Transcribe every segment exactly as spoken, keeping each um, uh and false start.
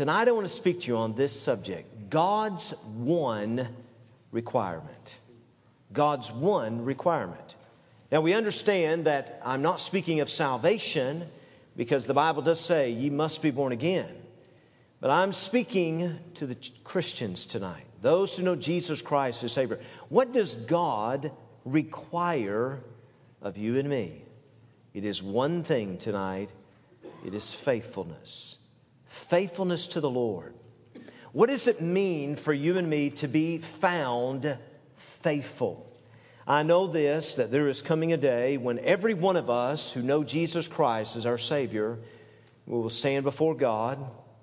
Tonight I want to speak to you on this subject, God's one requirement. God's one requirement. Now we understand that I'm not speaking of salvation because the Bible does say ye must be born again. But I'm speaking to the Christians tonight, those who know Jesus Christ as Savior. What does God require of you and me? It is one thing tonight. It is faithfulness. Faithfulness to the Lord. What does it mean for you and me to be found faithful? I know this, that there is coming a day when every one of us who know Jesus Christ as our Savior will stand before God,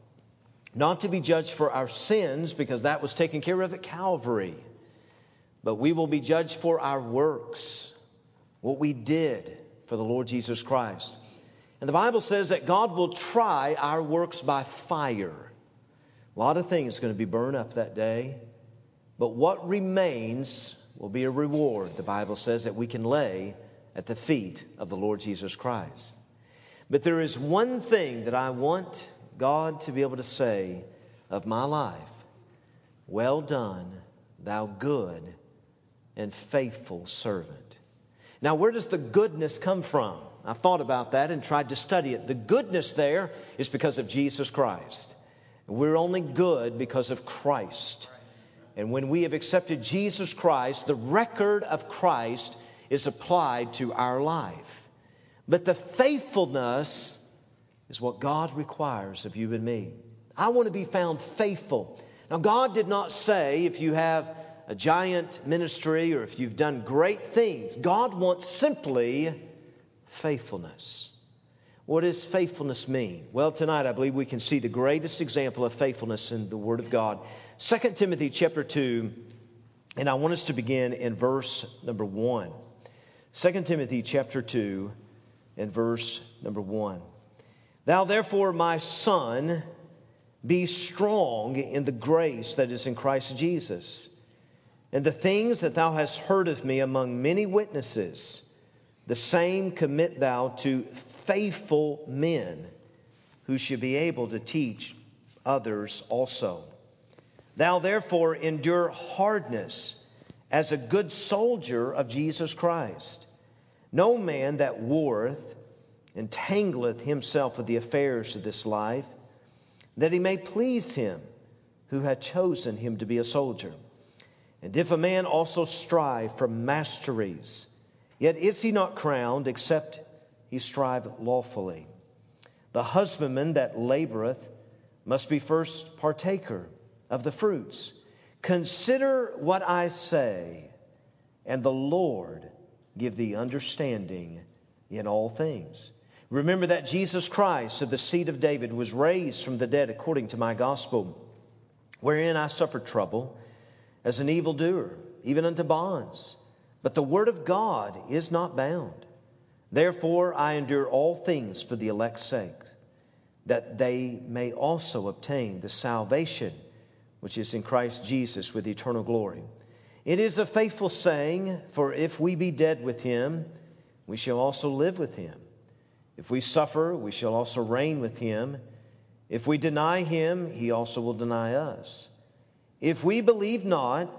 not to be judged for our sins, because that was taken care of at Calvary, but we will be judged for our works, what we did for the Lord Jesus Christ. And the Bible says that God will try our works by fire. A lot of things are going to be burned up that day, but what remains will be a reward, the Bible says, that we can lay at the feet of the Lord Jesus Christ. But there is one thing that I want God to be able to say of my life. Well done, thou good and faithful servant. Now, where does the goodness come from? I thought about that and tried to study it. The goodness there is because of Jesus Christ. We're only good because of Christ. And when we have accepted Jesus Christ, the record of Christ is applied to our life. But the faithfulness is what God requires of you and me. I want to be found faithful. Now, God did not say if you have a giant ministry or if you've done great things. God wants simply faithfulness. What does faithfulness mean? Well, tonight I believe we can see the greatest example of faithfulness in the Word of God. Second Timothy chapter two, and I want us to begin in verse number one. Second Timothy chapter two and verse number one. Thou therefore, my son, be strong in the grace that is in Christ Jesus. And the things that thou hast heard of me among many witnesses, the same commit thou to faithful men who should be able to teach others also. Thou therefore endure hardness as a good soldier of Jesus Christ. No man that warreth entangleth himself with the affairs of this life, that he may please him who hath chosen him to be a soldier. And if a man also strive for masteries, yet is he not crowned, except he strive lawfully. The husbandman that laboreth must be first partaker of the fruits. Consider what I say, and the Lord give thee understanding in all things. Remember that Jesus Christ of the seed of David was raised from the dead according to my gospel, wherein I suffered trouble as an evildoer, even unto bonds. But the word of God is not bound. Therefore I endure all things for the elect's sake, that they may also obtain the salvation which is in Christ Jesus with eternal glory. It is a faithful saying, for if we be dead with him, we shall also live with him. If we suffer, we shall also reign with him. If we deny him, he also will deny us. If we believe not,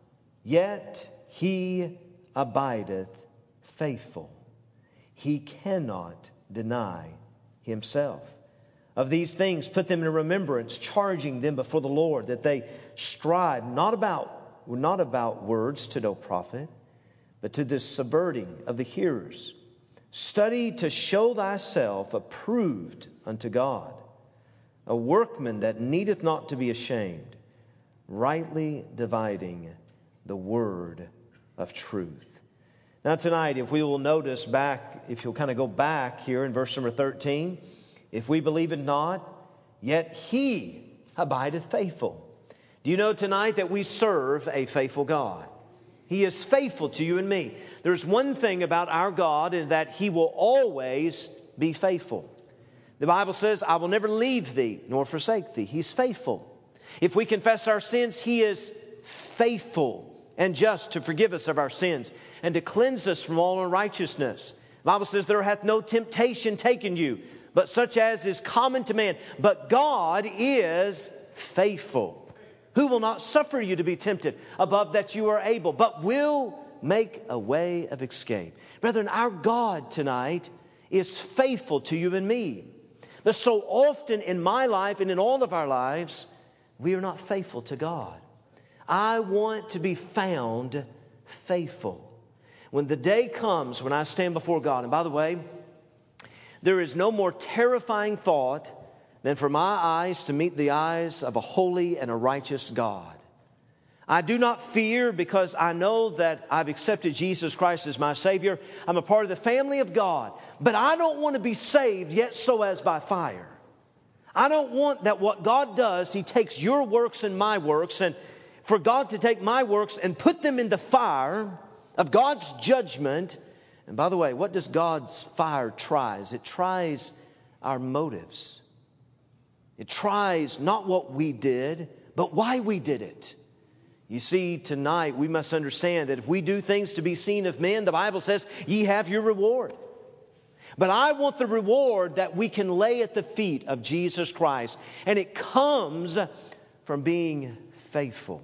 yet he abideth faithful. He cannot deny himself. Of these things put them in remembrance, charging them before the Lord, that they strive not about, not about words to no profit, but to the subverting of the hearers. Study to show thyself approved unto God, a workman that needeth not to be ashamed, rightly dividing the word of truth. Now tonight, if we will notice back, if you'll kind of go back here in verse number thirteen, if we believe it not, yet he abideth faithful. Do you know tonight that we serve a faithful God? He is faithful to you and me. There's one thing about our God, in that he will always be faithful. The Bible says, I will never leave thee nor forsake thee. He's faithful. If we confess our sins, he is faithful and just to forgive us of our sins and to cleanse us from all unrighteousness. The Bible says, there hath no temptation taken you, but such as is common to man. But God is faithful, who will not suffer you to be tempted above that you are able, but will make a way of escape. Brethren, our God tonight is faithful to you and me. But so often in my life and in all of our lives, we are not faithful to God. I want to be found faithful. When the day comes when I stand before God, and by the way, there is no more terrifying thought than for my eyes to meet the eyes of a holy and a righteous God. I do not fear because I know that I've accepted Jesus Christ as my Savior. I'm a part of the family of God. But I don't want to be saved yet so as by fire. I don't want that what God does, He takes your works and my works, and for God to take my works and put them in the fire of God's judgment. And by the way, what does God's fire tries? It tries our motives. It tries not what we did, but why we did it. You see, tonight we must understand that if we do things to be seen of men, the Bible says, ye have your reward. But I want the reward that we can lay at the feet of Jesus Christ. And it comes from being faithful.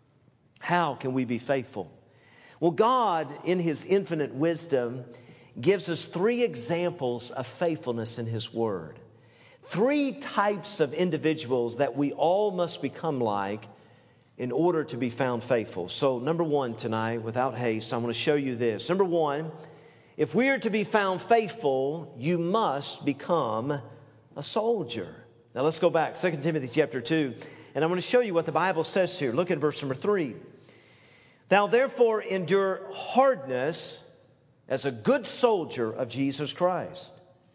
How can we be faithful? Well, God, in His infinite wisdom, gives us three examples of faithfulness in His Word. Three types of individuals that we all must become like in order to be found faithful. So number one tonight, without haste, I want to show you this. Number one, if we are to be found faithful, you must become a soldier. Now let's go back, Second Timothy chapter two, and I want to show you what the Bible says here. Look at verse number three. Thou therefore endure hardness as a good soldier of Jesus Christ.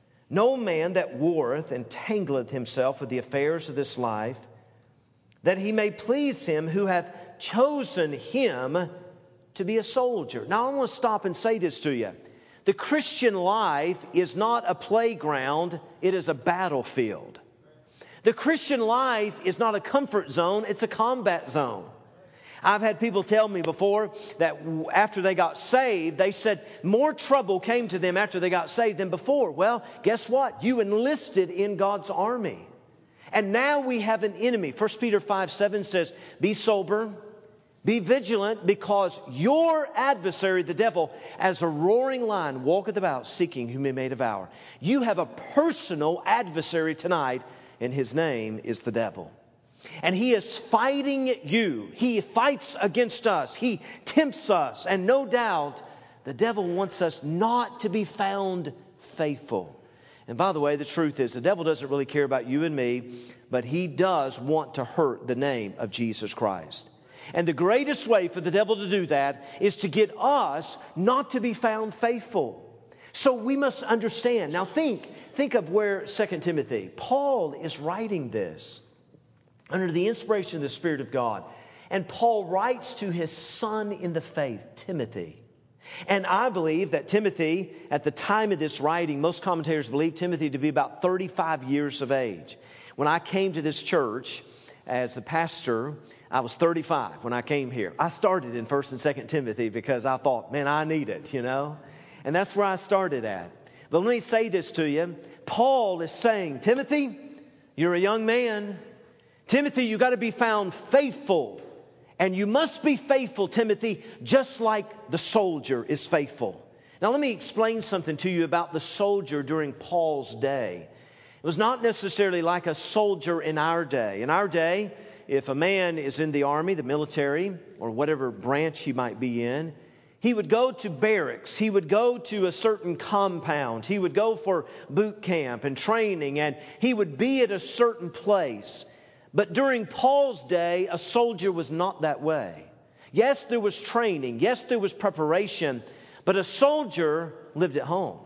No man that warreth entangleth himself with the affairs of this life, that he may please him who hath chosen him to be a soldier. Now I want to stop and say this to you. The Christian life is not a playground, it is a battlefield. The Christian life is not a comfort zone, it's a combat zone. I've had people tell me before that after they got saved, they said more trouble came to them after they got saved than before. Well, guess what? You enlisted in God's army. And now we have an enemy. First Peter five seven says, be sober, be vigilant, because your adversary, the devil, as a roaring lion, walketh about seeking whom he may devour. You have a personal adversary tonight, and his name is the devil. And he is fighting you. He fights against us. He tempts us. And no doubt, the devil wants us not to be found faithful. And by the way, the truth is the devil doesn't really care about you and me, but he does want to hurt the name of Jesus Christ. And the greatest way for the devil to do that is to get us not to be found faithful. So we must understand. Now think, think of where Second Timothy. Paul is writing this under the inspiration of the Spirit of God. And Paul writes to his son in the faith, Timothy. And I believe that Timothy, at the time of this writing, most commentators believe Timothy to be about thirty-five years of age. When I came to this church as the pastor, I was thirty-five when I came here. I started in First and Second Timothy because I thought, man, I need it, you know. And that's where I started at. But let me say this to you. Paul is saying, Timothy, you're a young man. Timothy, you got to be found faithful. And you must be faithful, Timothy, just like the soldier is faithful. Now let me explain something to you about the soldier during Paul's day. It was not necessarily like a soldier in our day. In our day, if a man is in the army, the military, or whatever branch he might be in, he would go to barracks. He would go to a certain compound. He would go for boot camp and training, and he would be at a certain place. But during Paul's day, a soldier was not that way. Yes, there was training. Yes, there was preparation. But a soldier lived at home.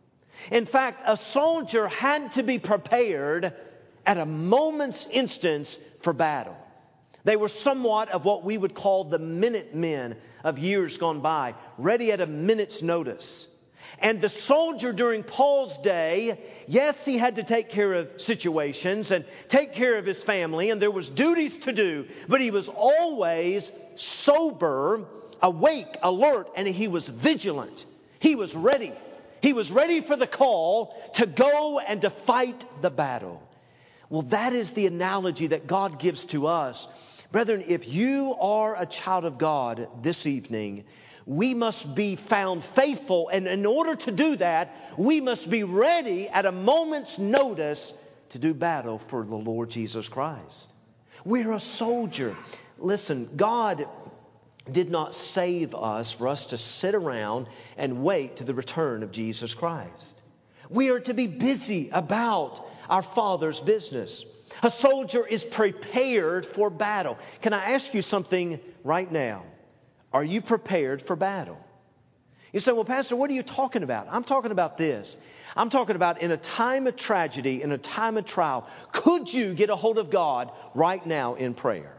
In fact, a soldier had to be prepared at a moment's instance for battle. They were somewhat of what we would call the minute men of years gone by, ready at a minute's notice. And the soldier during Paul's day, yes, he had to take care of situations and take care of his family, and there was duties to do, but he was always sober, awake, alert, and he was vigilant. He was ready. He was ready for the call to go and to fight the battle. Well, that is the analogy that God gives to us. Brethren, if you are a child of God this evening, we must be found faithful. And in order to do that, we must be ready at a moment's notice to do battle for the Lord Jesus Christ. We're a soldier. Listen, God did not save us for us to sit around and wait to the return of Jesus Christ. We are to be busy about our Father's business. A soldier is prepared for battle. Can I ask you something right now? Are you prepared for battle? You say, well, Pastor, what are you talking about? I'm talking about this. I'm talking about in a time of tragedy, in a time of trial, could you get a hold of God right now in prayer?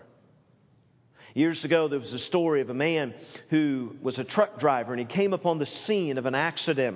Years ago, there was a story of a man who was a truck driver, and he came upon the scene of an accident.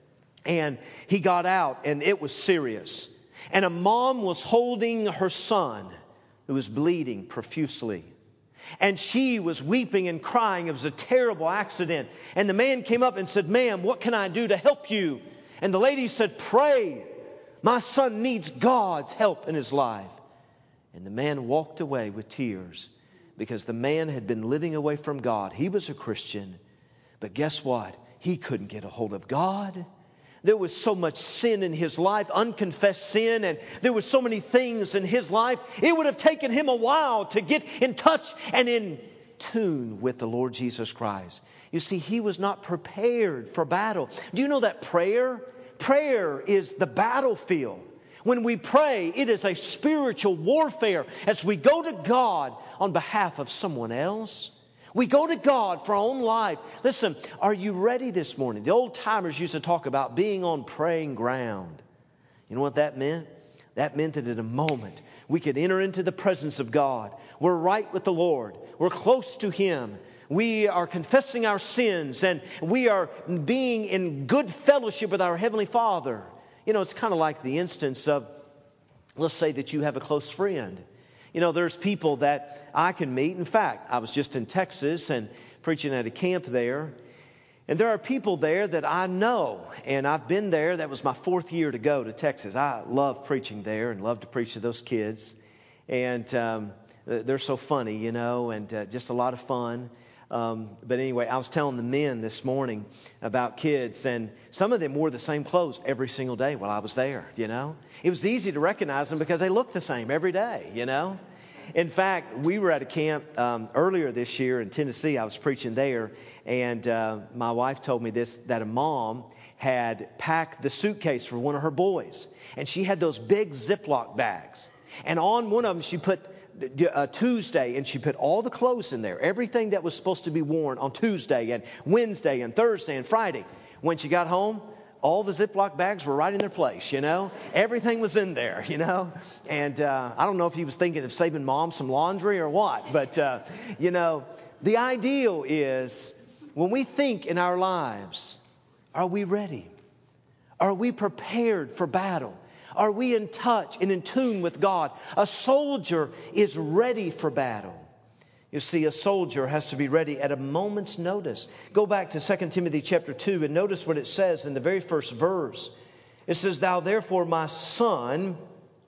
And he got out, and it was serious. And a mom was holding her son who was bleeding profusely. And she was weeping and crying. It was a terrible accident. And the man came up and said, ma'am, what can I do to help you? And the lady said, pray. My son needs God's help in his life. And the man walked away with tears because the man had been living away from God. He was a Christian. But guess what? He couldn't get a hold of God. There was so much sin in his life, unconfessed sin, and there were so many things in his life. It would have taken him a while to get in touch and in tune with the Lord Jesus Christ. You see, he was not prepared for battle. Do you know that prayer? Prayer is the battlefield. When we pray, it is a spiritual warfare as we go to God on behalf of someone else. We go to God for our own life. Listen, are you ready this morning? The old timers used to talk about being on praying ground. You know what that meant? That meant that in a moment we could enter into the presence of God. We're right with the Lord. We're close to Him. We are confessing our sins, and we are being in good fellowship with our Heavenly Father. You know, it's kind of like the instance of, let's say that you have a close friend. You know, there's people that I can meet. In fact, I was just in Texas and preaching at a camp there. And there are people there that I know. And I've been there. That was my fourth year to go to Texas. I love preaching there and love to preach to those kids. And um, they're so funny, you know, and uh, just a lot of fun. Um, but anyway, I was telling the men this morning about kids, and some of them wore the same clothes every single day while I was there, you know. It was easy to recognize them because they looked the same every day, you know. In fact, we were at a camp um, earlier this year in Tennessee. I was preaching there, and uh, my wife told me this, that a mom had packed the suitcase for one of her boys, and she had those big Ziploc bags. And on one of them, she put Uh, Tuesday, and she put all the clothes in there, everything that was supposed to be worn on Tuesday and Wednesday and Thursday and Friday. When she got home, all the Ziploc bags were right in their place, you know. Everything was in there, you know. And uh, I don't know if he was thinking of saving mom some laundry or what, but, uh, you know, the ideal is when we think in our lives, are we ready? Are we prepared for battle? Are we in touch and in tune with God? A soldier is ready for battle. You see, a soldier has to be ready at a moment's notice. Go back to Second Timothy chapter two and notice what it says in the very first verse. It says, "Thou therefore, my son,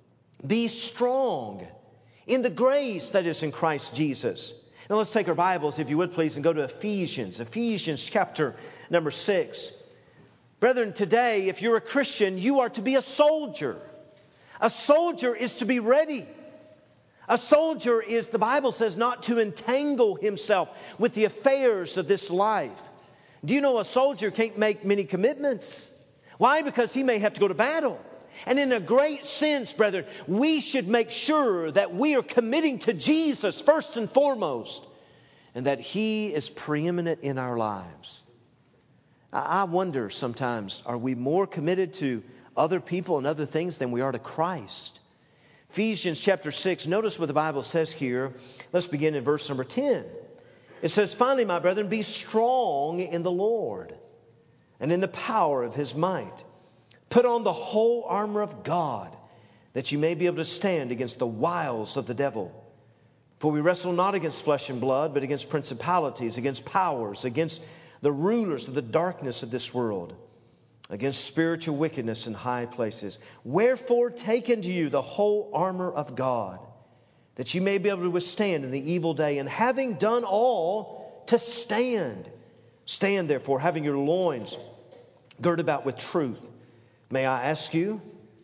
be strong in the grace that is in Christ Jesus." Now let's take our Bibles, if you would please, and go to Ephesians. Ephesians chapter number six. Brethren, today, if you're a Christian, you are to be a soldier. A soldier is to be ready. A soldier is, the Bible says, not to entangle himself with the affairs of this life. Do you know a soldier can't make many commitments? Why? Because he may have to go to battle. And in a great sense, brethren, we should make sure that we are committing to Jesus first and foremost, and that He is preeminent in our lives. I wonder sometimes, are we more committed to other people and other things than we are to Christ? Ephesians chapter six, notice what the Bible says here. Let's begin in verse number ten. It says, "Finally, my brethren, be strong in the Lord and in the power of His might. Put on the whole armor of God, that you may be able to stand against the wiles of the devil. For we wrestle not against flesh and blood, but against principalities, against powers, against the rulers of the darkness of this world, against spiritual wickedness in high places. Wherefore, take unto you the whole armor of God, that you may be able to withstand in the evil day, and having done all, to stand. Stand therefore, having your loins girded about with truth. May I ask you,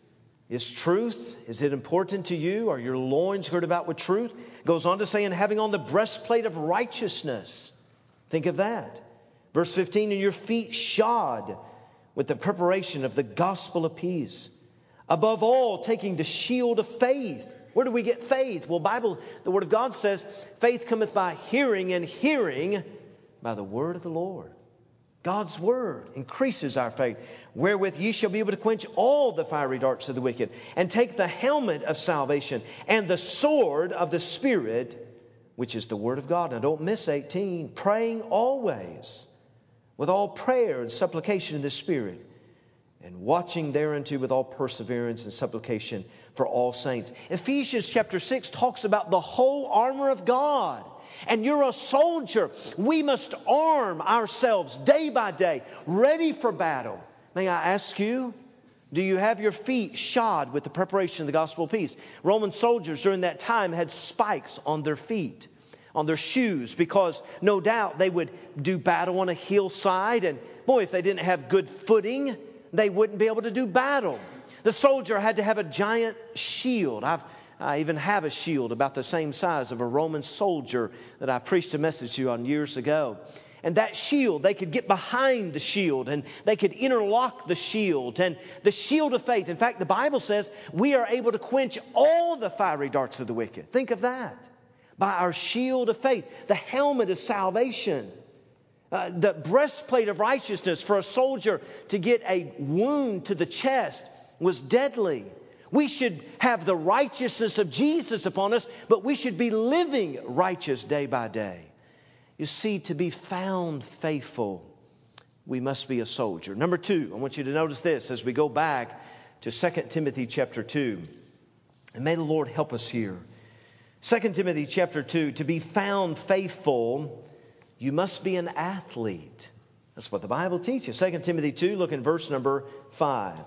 is truth, is it important to you? Are your loins girded about with truth? Goes on to say, and having on the breastplate of righteousness. Think of that. Verse fifteen, and your feet shod with the preparation of the gospel of peace. Above all, taking the shield of faith. Where do we get faith? Well, Bible, the Word of God says, faith cometh by hearing, and hearing by the word of the Lord. God's word increases our faith. Wherewith ye shall be able to quench all the fiery darts of the wicked, and take the helmet of salvation and the sword of the Spirit, which is the word of God. Now don't miss eighteen. Praying always with all prayer and supplication in the Spirit, and watching thereunto with all perseverance and supplication for all saints. Ephesians chapter six talks about the whole armor of God. And you're a soldier. We must arm ourselves day by day, ready for battle. May I ask you, do you have your feet shod with the preparation of the gospel of peace? Roman soldiers during that time had spikes on their feet, on their shoes, because no doubt they would do battle on a hillside. And boy, if they didn't have good footing, they wouldn't be able to do battle. The soldier had to have a giant shield. I've I even have a shield about the same size of a Roman soldier that I preached a message to on years ago. And that shield, they could get behind the shield, and they could interlock the shield, and the shield of faith. In fact, the Bible says we are able to quench all the fiery darts of the wicked. Think of that. By our shield of faith, the helmet of salvation, uh, the breastplate of righteousness. For a soldier to get a wound to the chest was deadly. We should have the righteousness of Jesus upon us, but we should be living righteous day by day. You see, to be found faithful, we must be a soldier. Number two, I want you to notice this as we go back to Second Timothy chapter two. And may the Lord help us here. Second Timothy chapter two, to be found faithful, you must be an athlete. That's what the Bible teaches. Second Timothy two, look in verse number five.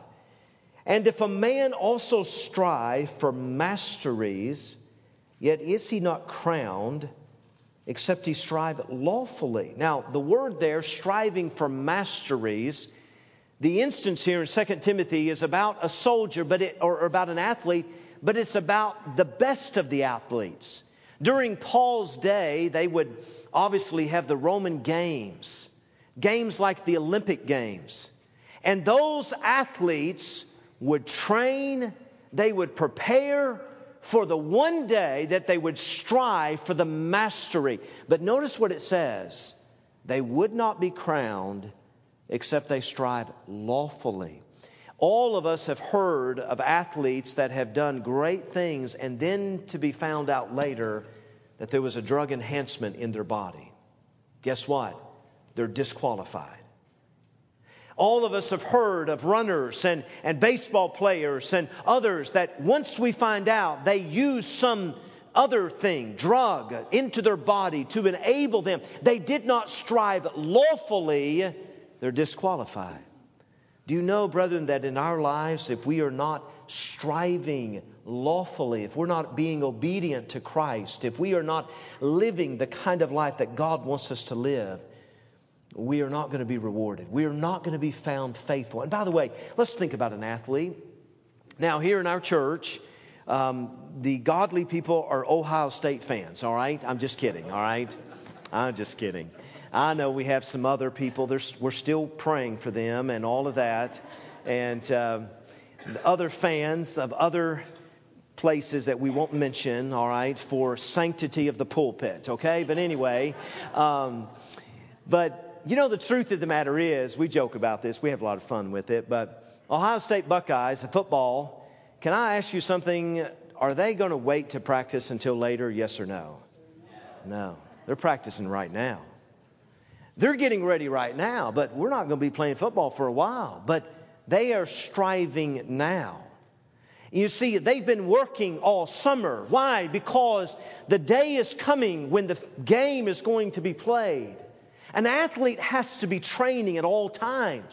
And if a man also strive for masteries, yet is he not crowned, except he strive lawfully. Now, the word there, striving for masteries, the instance here in Second Timothy is about a soldier, but it, or about an athlete, but it's about the best of the athletes. During Paul's day, they would obviously have the Roman games, games like the Olympic Games. And those athletes would train, they would prepare for the one day that they would strive for the mastery. But notice what it says. They would not be crowned except they strive lawfully. All of us have heard of athletes that have done great things, and then to be found out later that there was a drug enhancement in their body. Guess what? They're disqualified. All of us have heard of runners and, and baseball players and others that once we find out they use some other thing, drug, into their body to enable them, they did not strive lawfully, they're disqualified. Do you know, brethren, that in our lives, if we are not striving lawfully, if we're not being obedient to Christ, if we are not living the kind of life that God wants us to live, we are not going to be rewarded. We are not going to be found faithful. And by the way, let's think about an athlete. Now, here in our church, um, the godly people are Ohio State fans, all right? I'm just kidding, all right? I'm just kidding. I know we have some other people. There's, we're still praying for them and all of that. And uh, other fans of other places that we won't mention, all right, for sanctity of the pulpit, okay? But anyway, um, but... You know, the truth of the matter is, we joke about this. We have a lot of fun with it. But Ohio State Buckeyes, the football, can I ask you something? Are they going to wait to practice until later? Yes or no? No. They're practicing right now. They're getting ready right now, but we're not going to be playing football for a while. But they are striving now. You see, they've been working all summer. Why? Because the day is coming when the game is going to be played. An athlete has to be training at all times.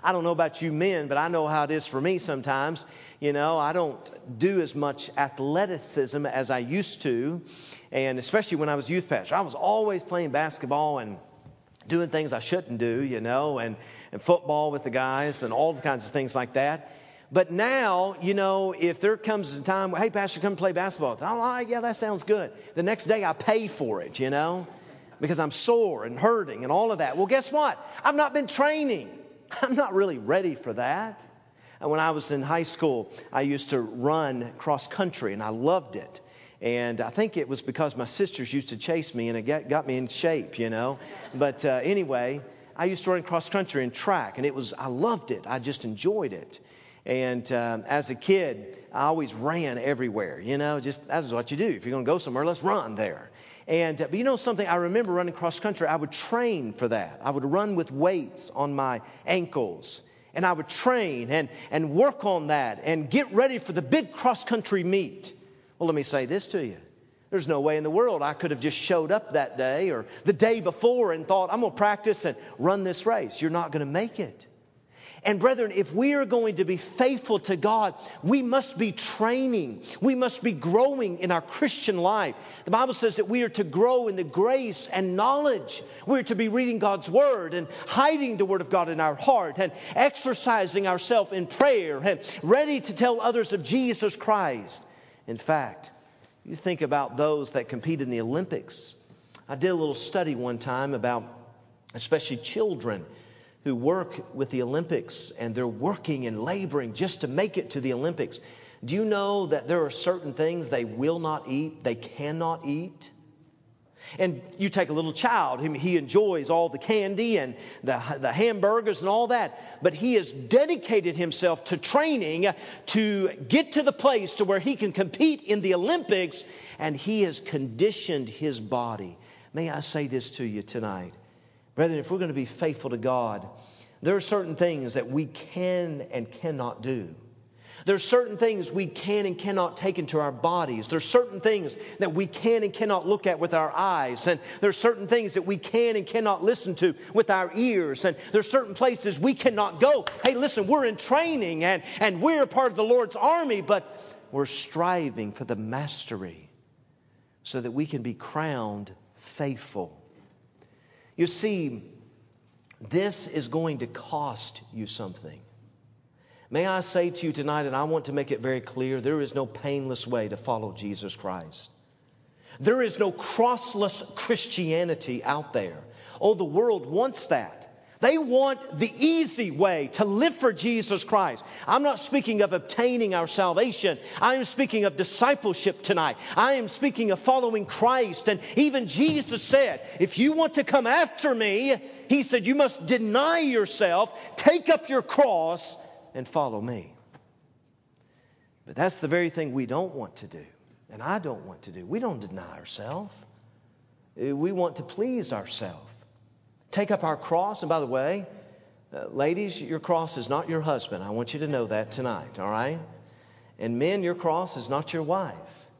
I don't know about you men, but I know how it is for me sometimes. You know, I don't do as much athleticism as I used to. And especially when I was youth pastor, I was always playing basketball and doing things I shouldn't do, you know, and, and football with the guys and all kinds of things like that. But now, you know, if there comes a time, hey, Pastor, come play basketball. I'm like, yeah, that sounds good. The next day I pay for it, you know, because I'm sore and hurting and all of that. Well, guess what? I've not been training. I'm not really ready for that. And when I was in high school, I used to run cross country, and I loved it. And I think it was because my sisters used to chase me, and it got, got me in shape, you know. But uh, anyway, I used to run cross country and track, and it was I loved it. I just enjoyed it. And um, as a kid, I always ran everywhere, you know, just that's what you do. If you're going to go somewhere, let's run there. And uh, but you know something, I remember running cross country, I would train for that. I would run with weights on my ankles. And I would train and, and work on that and get ready for the big cross country meet. Well, let me say this to you. There's no way in the world I could have just showed up that day or the day before and thought, I'm going to practice and run this race. You're not going to make it. And brethren, if we are going to be faithful to God, we must be training. We must be growing in our Christian life. The Bible says that we are to grow in the grace and knowledge. We are to be reading God's Word and hiding the Word of God in our heart and exercising ourselves in prayer and ready to tell others of Jesus Christ. In fact, you think about those that compete in the Olympics. I did a little study one time about especially children who work with the Olympics, and they're working and laboring just to make it to the Olympics. Do you know that there are certain things they will not eat, they cannot eat? And you take a little child, he enjoys all the candy and the, the hamburgers and all that, but he has dedicated himself to training to get to the place to where he can compete in the Olympics, and he has conditioned his body. May I say this to you tonight? Brethren, if we're going to be faithful to God, there are certain things that we can and cannot do. There are certain things we can and cannot take into our bodies. There are certain things that we can and cannot look at with our eyes. And there are certain things that we can and cannot listen to with our ears. And there are certain places we cannot go. Hey, listen, we're in training and, and we're part of the Lord's army, but we're striving for the mastery so that we can be crowned faithful. You see, this is going to cost you something. May I say to you tonight, and I want to make it very clear, there is no painless way to follow Jesus Christ. There is no crossless Christianity out there. Oh, the world wants that. They want the easy way to live for Jesus Christ. I'm not speaking of obtaining our salvation. I am speaking of discipleship tonight. I am speaking of following Christ. And even Jesus said, if you want to come after me, He said, you must deny yourself, take up your cross, and follow me. But that's the very thing we don't want to do. And I don't want to do. We don't deny ourselves. We want to please ourselves. Take up our cross. And by the way, uh, ladies, your cross is not your husband. I want you to know that tonight, all right? And men, your cross is not your wife.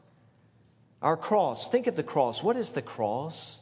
Our cross, think of the cross. What is the cross?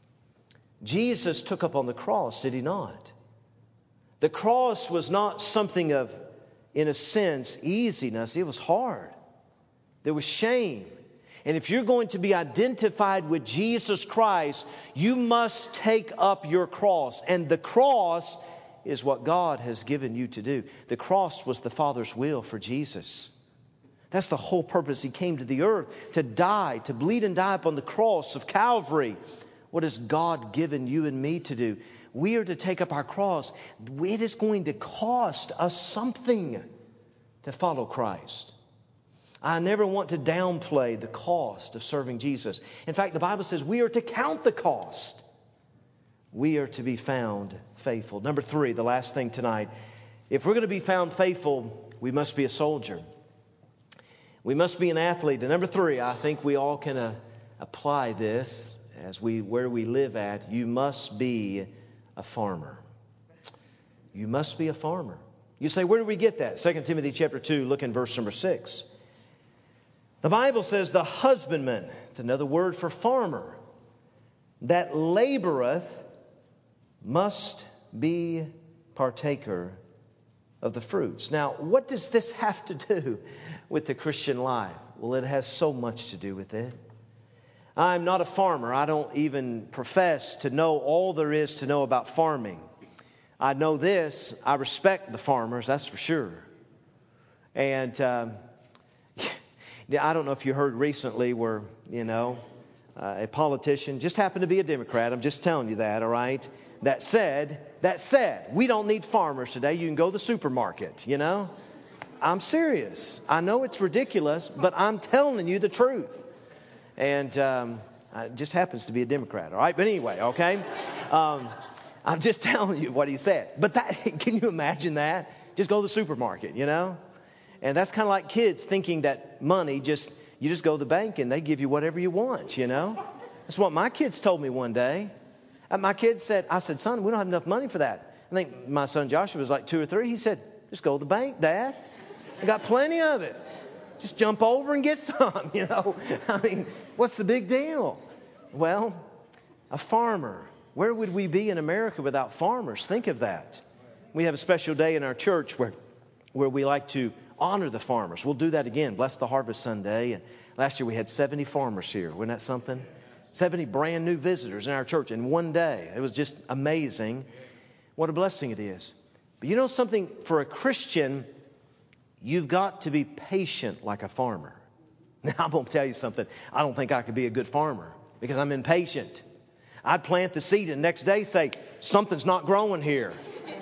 Jesus took up on the cross, did He not? The cross was not something of, in a sense, easiness. It was hard. There was shame. And if you're going to be identified with Jesus Christ, you must take up your cross. And the cross is what God has given you to do. The cross was the Father's will for Jesus. That's the whole purpose. He came to the earth to die, to bleed and die upon the cross of Calvary. What has God given you and me to do? We are to take up our cross. It is going to cost us something to follow Christ. I never want to downplay the cost of serving Jesus. In fact, the Bible says we are to count the cost. We are to be found faithful. Number three, the last thing tonight. If we're going to be found faithful, we must be a soldier. We must be an athlete. And number three, I think we all can uh, apply this as we where we live at. You must be a farmer. You must be a farmer. You say, where do we get that? Second Timothy chapter two, look in verse number six. The Bible says the husbandman, it's another word for farmer, that laboreth must be partaker of the fruits. Now, what does this have to do with the Christian life? Well, it has so much to do with it. I'm not a farmer. I don't even profess to know all there is to know about farming. I know this. I respect the farmers, that's for sure. And um, I don't know if you heard recently where, you know, uh, a politician, just happened to be a Democrat, I'm just telling you that, all right, that said, that said, we don't need farmers today. You can go to the supermarket, you know. I'm serious. I know it's ridiculous, but I'm telling you the truth. And um, it just happens to be a Democrat, all right? But anyway, okay? Um, I'm just telling you what he said. But that, can you imagine that? Just go to the supermarket, you know? And that's kind of like kids thinking that money just, you just go to the bank and they give you whatever you want, you know? That's what my kids told me one day. And my kids said, I said, son, we don't have enough money for that. I think my son Joshua was like two or three. He said, just go to the bank, Dad. I got plenty of it. Just jump over and get some, you know. I mean, what's the big deal? Well, a farmer. Where would we be in America without farmers? Think of that. We have a special day in our church where, where we like to honor the farmers. We'll do that again. Bless the Harvest Sunday. And last year we had seventy farmers here. Wasn't that something? seventy brand new visitors in our church in one day. It was just amazing. What a blessing it is. But you know something? For a Christian, you've got to be patient like a farmer. Now, I'm going to tell you something. I don't think I could be a good farmer because I'm impatient. I'd plant the seed and the next day say, something's not growing here.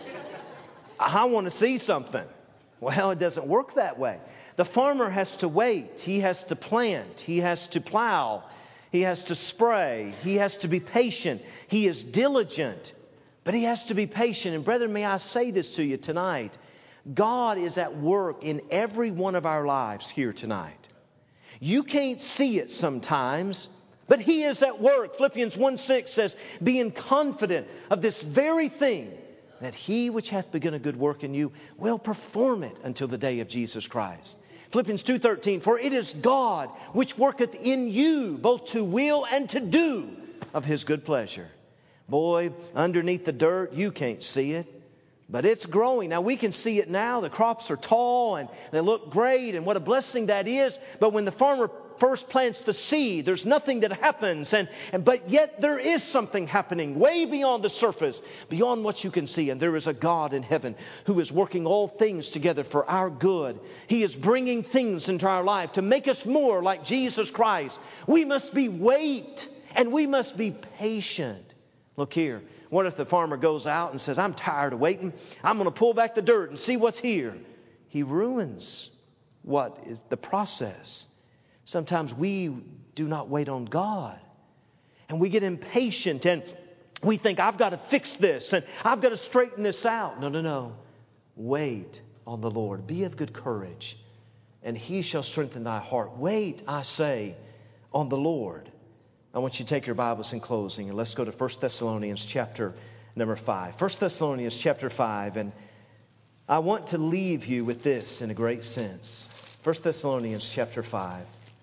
I want to see something. Well, it doesn't work that way. The farmer has to wait. He has to plant. He has to plow. He has to spray. He has to be patient. He is diligent. But he has to be patient. And brethren, may I say this to you tonight. God is at work in every one of our lives here tonight. You can't see it sometimes, but He is at work. Philippians one six says, being confident of this very thing, that He which hath begun a good work in you will perform it until the day of Jesus Christ. Philippians two thirteen, for it is God which worketh in you both to will and to do of His good pleasure. Boy, underneath the dirt, you can't see it. But it's growing. Now, we can see it now. The crops are tall and they look great, and what a blessing that is. But when the farmer first plants the seed, there's nothing that happens. And, and but yet there is something happening way beyond the surface, beyond what you can see. And there is a God in heaven who is working all things together for our good. He is bringing things into our life to make us more like Jesus Christ. We must be wait and we must be patient. Look here. What if the farmer goes out and says, I'm tired of waiting. I'm going to pull back the dirt and see what's here. He ruins what is the process. Sometimes we do not wait on God. And we get impatient and we think, I've got to fix this and I've got to straighten this out. No, no, no. Wait on the Lord. Be of good courage, and He shall strengthen thy heart. Wait, I say, on the Lord. I want you to take your Bibles in closing, and let's go to First Thessalonians chapter number five. First Thessalonians chapter five, and I want to leave you with this in a great sense. First Thessalonians chapter five.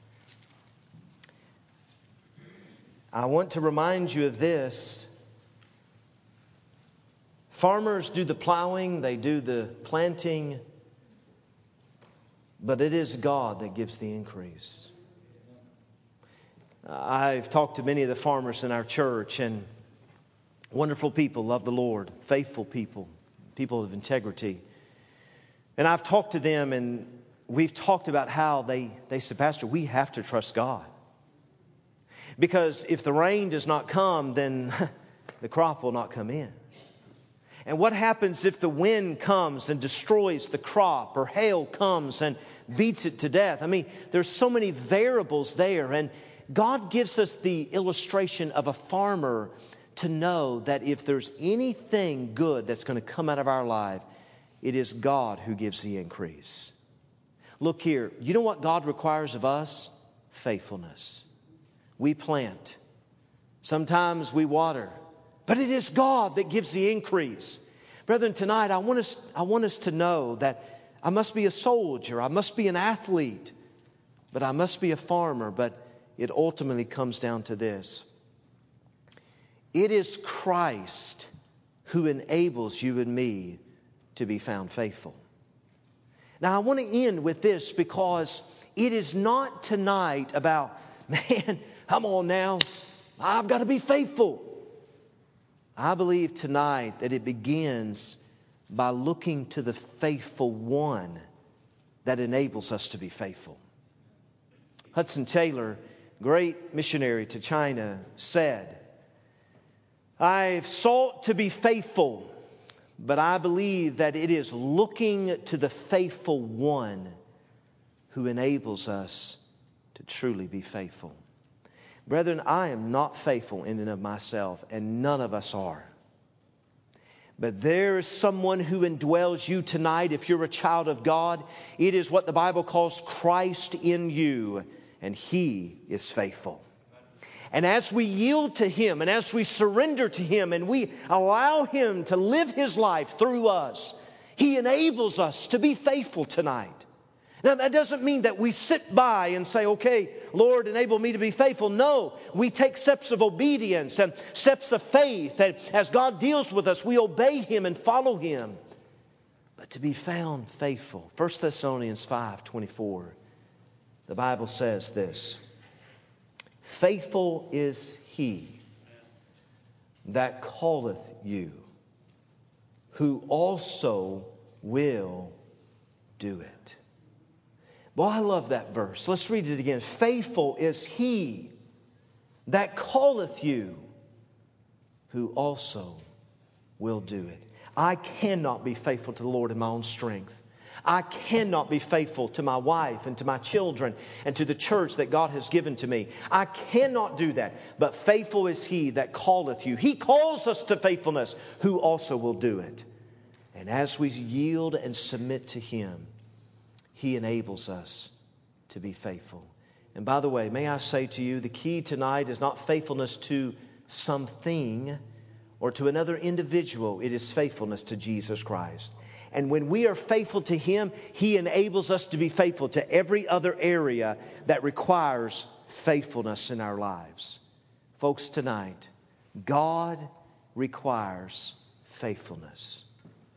I want to remind you of this. Farmers do the plowing, they do the planting, but it is God that gives the increase. I've talked to many of the farmers in our church, and wonderful people, love the Lord, faithful people, people of integrity. And I've talked to them, and we've talked about how they, they said, Pastor, we have to trust God. Because if the rain does not come, then the crop will not come in. And what happens if the wind comes and destroys the crop, or hail comes and beats it to death? I mean, there's so many variables there, and God gives us the illustration of a farmer to know that if there's anything good that's going to come out of our life, it is God who gives the increase. Look here. You know what God requires of us? Faithfulness. We plant. Sometimes we water. But it is God that gives the increase. Brethren, tonight I want us, I want us to know that I must be a soldier. I must be an athlete. But I must be a farmer. But it ultimately comes down to this. It is Christ who enables you and me to be found faithful. Now, I want to end with this because it is not tonight about, man, come on now, I've got to be faithful. I believe tonight that it begins by looking to the faithful one that enables us to be faithful. Hudson Taylor, great missionary to China, said, I've sought to be faithful, but I believe that it is looking to the faithful one who enables us to truly be faithful. Brethren, I am not faithful in and of myself, and none of us are. But there is someone who indwells you tonight if you're a child of God. It is what the Bible calls Christ in you, and He is faithful. And as we yield to Him, and as we surrender to Him, and we allow Him to live His life through us, He enables us to be faithful tonight. Now, that doesn't mean that we sit by and say, okay, Lord, enable me to be faithful. No, we take steps of obedience and steps of faith. And as God deals with us, we obey Him and follow Him. But to be found faithful, First Thessalonians five twenty-four, the Bible says this, faithful is He that calleth you, who also will do it. Boy, I love that verse. Let's read it again. Faithful is He that calleth you, who also will do it. I cannot be faithful to the Lord in my own strength. I cannot be faithful to my wife and to my children and to the church that God has given to me. I cannot do that. But faithful is He that calleth you. He calls us to faithfulness, who also will do it. And as we yield and submit to Him, He enables us to be faithful. And by the way, may I say to you, the key tonight is not faithfulness to something or to another individual. It is faithfulness to Jesus Christ. And when we are faithful to Him, He enables us to be faithful to every other area that requires faithfulness in our lives. Folks, tonight, God requires faithfulness.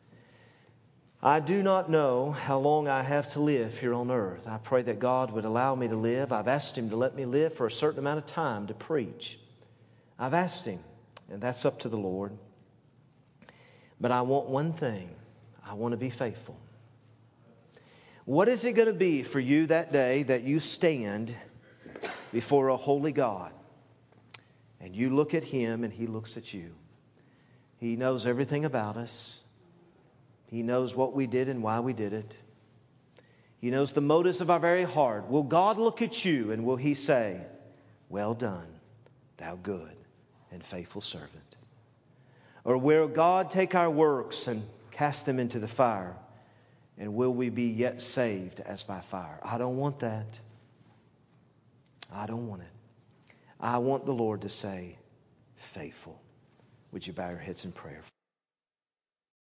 I do not know how long I have to live here on earth. I pray that God would allow me to live. I've asked Him to let me live for a certain amount of time to preach. I've asked Him, and that's up to the Lord. But I want one thing. I want to be faithful. What is it going to be for you that day that you stand before a holy God and you look at Him and He looks at you? He knows everything about us. He knows what we did and why we did it. He knows the motives of our very heart. Will God look at you and will He say, well done, thou good and faithful servant? Or will God take our works and cast them into the fire, and will we be yet saved as by fire? I don't want that. I don't want it. I want the Lord to say, faithful. Would you bow your heads in prayer?